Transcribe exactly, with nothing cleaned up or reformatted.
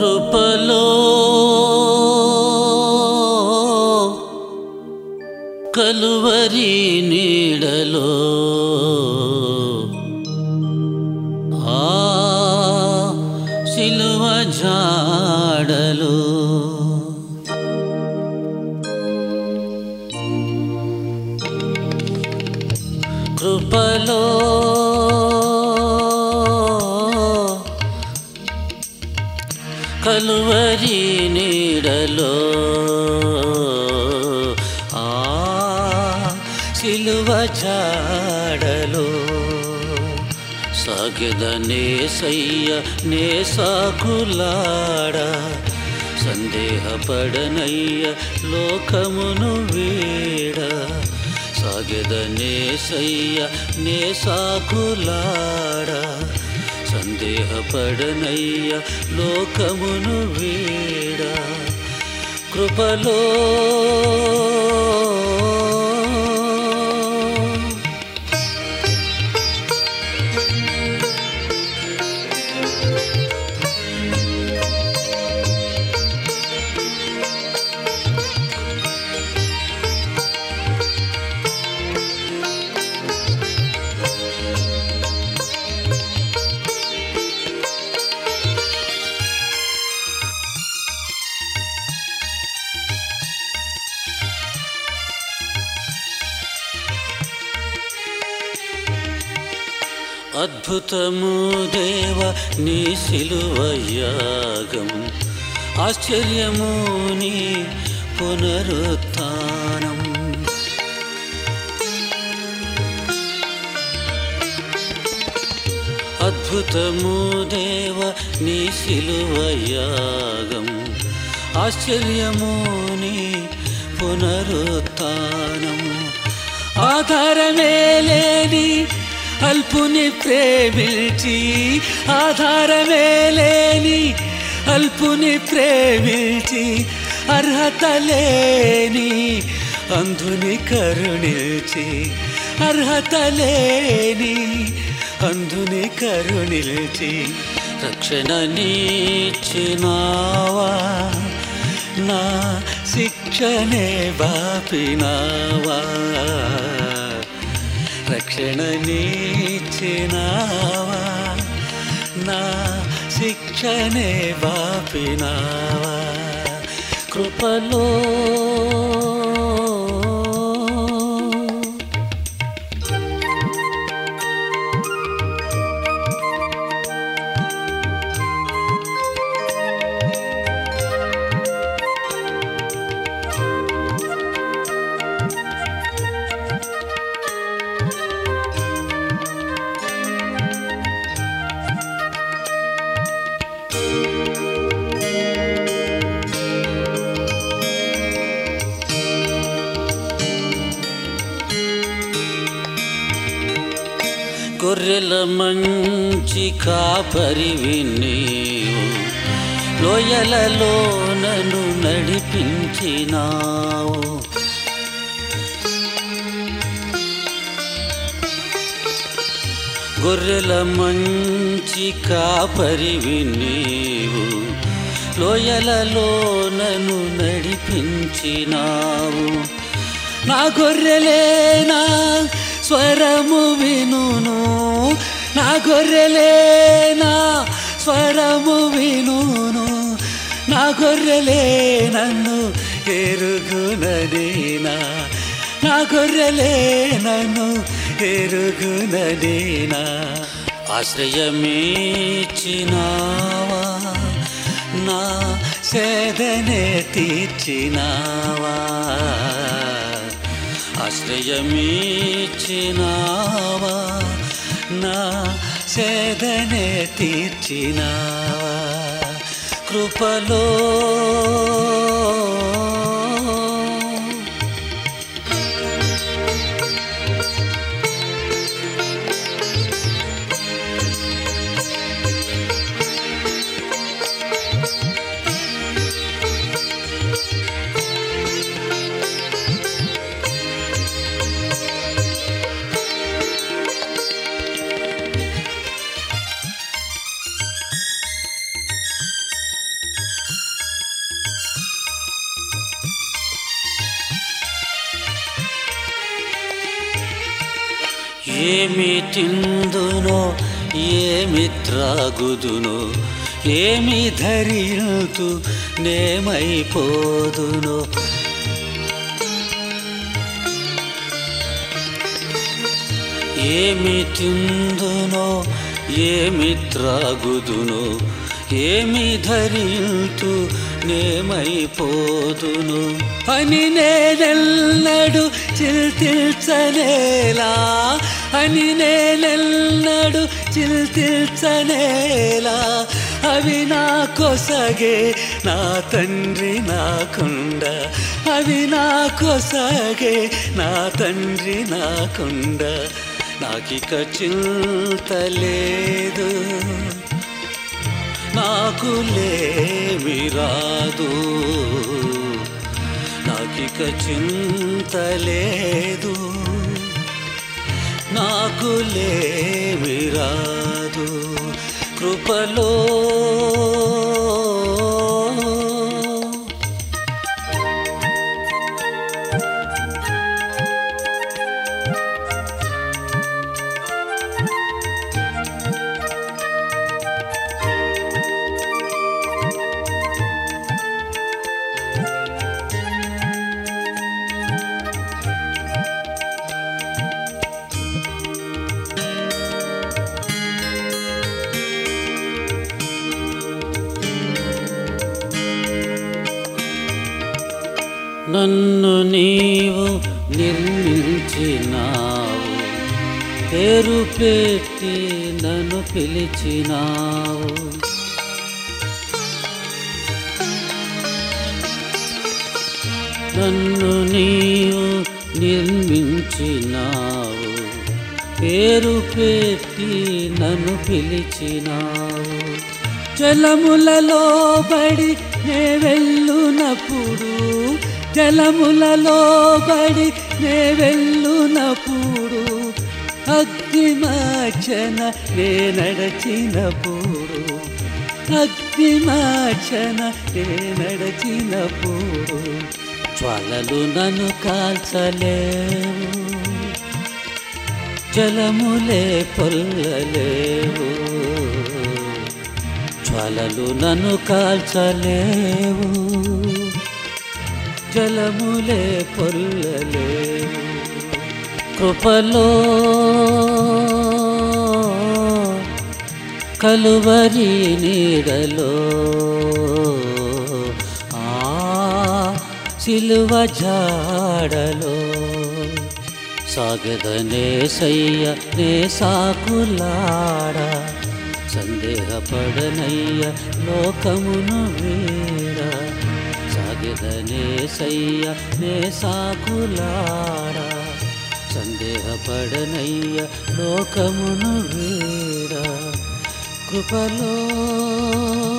కృపలో కలువరి నీడలో ఆ సిలువ జాడలో కృపలో కలువరి నీడలో ఆ సిలువ జాడలో సాగెదనేసయ్య నే సాకులాడ సందేహపడనయ్య లోకమును వీడ సాగెదనేసయ్య నే సాకులాడ సందేహపడనయ్య లోకమును వీడ కృపలో అద్భుతము దేవ నీ సిలువ యాగము ఆశ్చర్యము నీ పునరుత్థానం అద్భుతము దేవ నీ సిలువ యాగము ఆశ్చర్యము నీ పునరుత్థానము ఆధారమే లేని అల్పుని ప్రేమించి ఆధారమే లేని అల్పుని ప్రేమించి అర్హత లేని అంధుని కరుణించి అర్హత లేని అంధుని కరుణించి రక్షణ నీచినావా నా శిక్షనే బాపినావా రక్షణ నీచినావా నా శిక్షనే బాపినావా కృపలో గొర్రెల మంచి కాపరివి నీవు లోయలలో నన్ను నడిపించినావు గొర్రెల మంచి కాపరివి నీవు లోయలలో నన్ను నడిపించినావు నా గొర్రెలేనా స్వరము వినును నా గొర్రెలేనా స్వరము వినును నా గొర్రెలే నన్ను ఎరుగునదేనా నా గొర్రెలే నన్ను ఎరుగునదేనా ఆశ్రయమేచినావా నా సేదనే తీర్చినావా ఆశ్రయమేచినావా నా సేదనే తీర్చినావా కృపలో ఏమి తిందునో ఏమి త్రాగుదునో ఏమి ధరిల్తు నేమైపోదునో ఏమి తిందునో ఏమి త్రాగుదునో ఏమి ధరిల్తు నేమైపోదును అని నేనెన్నడు చింతించనేలా అని నేనెన్నడు చింతించనేలా అవి నా కొసగే నా తండ్రి నాకుండ అవి నా కొసగే నా తండ్రి నాకుండ నాకిక చింతలేదు నాకు లేమి రాదు నాకిక చింతలేదు నాకు లేమి రాదు కృపలో నన్ను నీవు నిర్మించినావు పేరు పెట్టి నన్ను పిలిచినావు నన్ను నీవు నిర్మించినావు పేరు పెట్టి నన్ను పిలిచినావు జలములలో బడి నే వెళ్ళునప్పుడు జలములలో బడి నే వెళ్ళునప్పుడు అగ్నిమాచన నే నడచినప్పుడు అగ్నిమాచన నే నడచినప్పుడు జ్వాలలు నన్ను కాల్చలేవు జలములే పొల్లలేవు జ్వాలలు నన్ను కాల్చలేవు జలములే పొల్లలేవు కృపలో కలువరి నీడలో ఆ సిలువ జాడలో సాగదనే సయ్య నే సాకులాడ సందేహపడనయ్య లోకమును వీడ సాగదనే సయ్య నే సాకులాడ సందేహపడనయ్య లోకమును వీడ కృపలో